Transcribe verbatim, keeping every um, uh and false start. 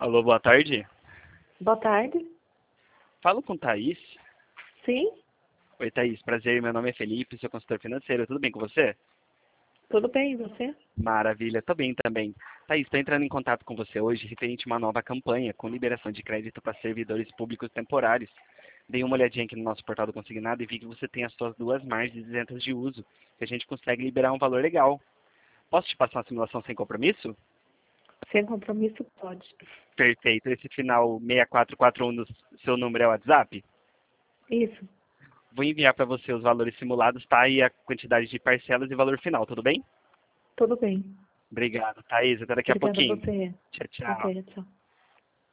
Alô, boa tarde. Boa tarde. Falo com Thaís. Sim, Oi, Thaís. Prazer, meu nome é Felipe, sou consultor financeiro. Tudo bem com você? tudo bem, e você? Maravilha, tô bem também. Thaís, estou entrando em contato com você hoje referente a uma nova campanha com liberação de crédito para servidores públicos temporários. Dei uma olhadinha aqui no nosso portal do Consignado e vi que você tem as suas duas margens isentas de uso, que a gente consegue liberar um valor legal. Posso te passar uma simulação sem compromisso? Sem compromisso, pode. Perfeito. Esse final seis quatro quatro um no seu número é o WhatsApp? Isso, Vou enviar para você os valores simulados, tá? E a quantidade de parcelas e valor final, tudo bem? tudo bem. Obrigado, Thaís. Até daqui a Obrigada a pouquinho. você. Tchau, tchau. Até, tchau.